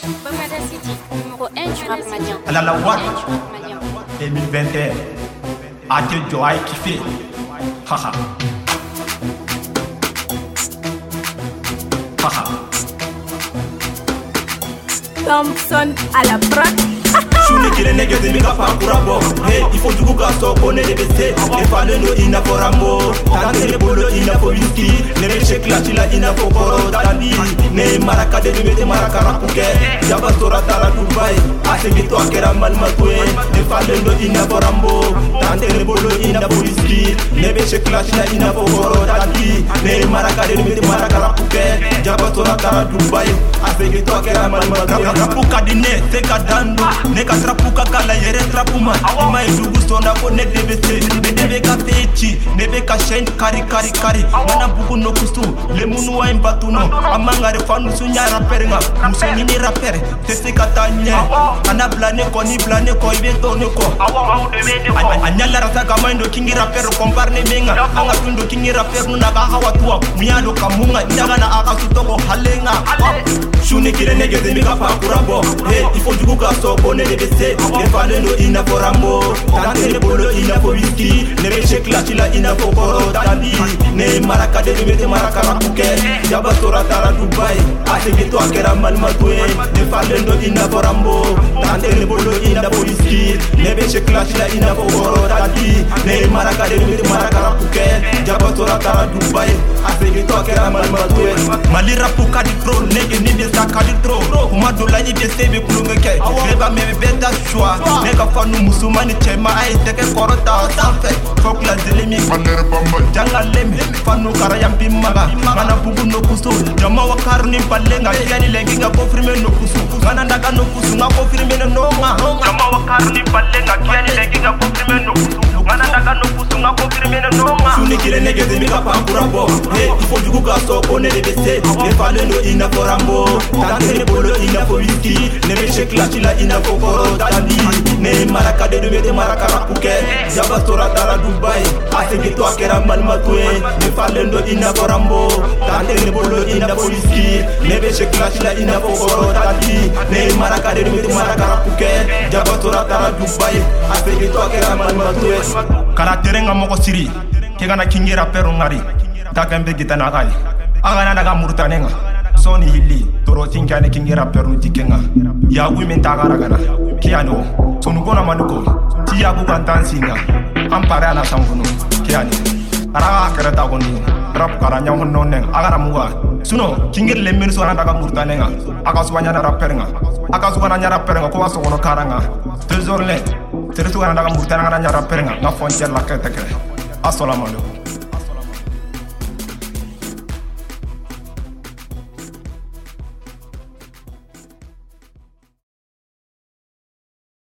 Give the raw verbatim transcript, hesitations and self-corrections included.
Bamada City, numéro un du rap malien. À la Watt deux mille vingt et un. Adieu Joaï kiffé. Haha. Haha. Thompson à la prod. Shuni kile negeze mika pakura bo. Hey, il faut du coup kaso kone de bese. E fale no ina for rambo. Tante ne bolo ina for whisky. Ne me shake la chila ina for koro dali. Ne maraka de me mete maraka rapuke. Jaba sora tala Dubai. Ase gito akera mal matwe. Ne fale no ina for rambo. Tante ne bolo ina for whisky. Ne me shake la chila ina for koro dali. Ne maraka de me mete maraka rapuke. Jaba sora tala Dubai. Ase gito akera mal matwe. Rapuka dine seka dando. Ne trapuka kala yere trapuma ima idugu sona ko ne debete ne debe ka fechi ne be ka shen kari kari kari mana bugu no kustu le munu wa imbatuno amangare fanu sunya rapper nga musoni ni rapper tese katanye ana blane ko ni blane ko ibe to ne ko anyala rasa kama ndo kingi rapper compare ne menga anga tundo kingi rapper nuna ka hawatua miyado kamunga ndaga na aka sutoko halenga shuni kile negeze mika pakurabo hey il faut du coup ka so bonne de ne fale no ina for rambo. Tante ne bolo ina for whisky. Ne me shake la chila ina for koro dali. Ne maraka de me mete maraka rapuke. Jaba sora tala Dubai. Ase gito akera mal matwe. Ne fale no ina for rambo. Tante ne bolo ina for whisky. Ne me shake la chila ina for koro dali. Ne maraka de me mete maraka rapuke. Jaba sora tala Dubai. Ase gito akera mal matwe. Mali rapuka di pro. Nege ni besa kadi tro. Kuma dola ni bese be kulungeke. Beba me beta choix. Nega fanu musumani chema ay teke korota sanfe. Fok la zelemi manere bamba. Janga lemi fanu karayam bimaga. Mana bugu no kusu. Jama wakaru ni palenga. Yani lengi nga confirme no kusu. Mana ndaga no kusu nga confirme no nga. Jama wakaru ni palenga. Yani lengi nga confirme no kusu. Mana ndaga no kusu nga confirme no nga. Shuni kile negeze mika pakura bo. Hey, il faut du coup kaso kone de bese. Ne fale no ina for rambo. Tante ne bolo ina for whisky. Ne me shake la chila ina for koro dali. Ne maraka de me de maraka rapuke. Jaba sora tala Dubai. Ase gito akera mal matwe. Ne fale no ina for rambo. Tante ne bolo ina for whisky. Ne me shake la chila ina for koro dali. Ne maraka de me de maraka rapuke. Jaba sora tala Dubai. Ase gito akera mal matwe. Kala terenga moko siri. Kegana kingi rapper ngari. Dakambe gitana gai. Agana daga murtanenga. Soni hili toro tinkane kingi rapper nu tikenga. Ya women tagara gana. Kiano sonu gona manuko. Tiya bu kantansinga. Ampare ana sanguno. Kiani. Ara akara tagoni. Rap karanya honno neng agara muwa. Suno kingi lemmen so anda daga murtanenga. Aga suwanya na rapper nga. Aga suwana nya rapper nga ko waso gono karanga. Tezorle. Teretu anda daga murtanenga nya rapper nga. Na fontier la kete kere. Assalamu alaikum.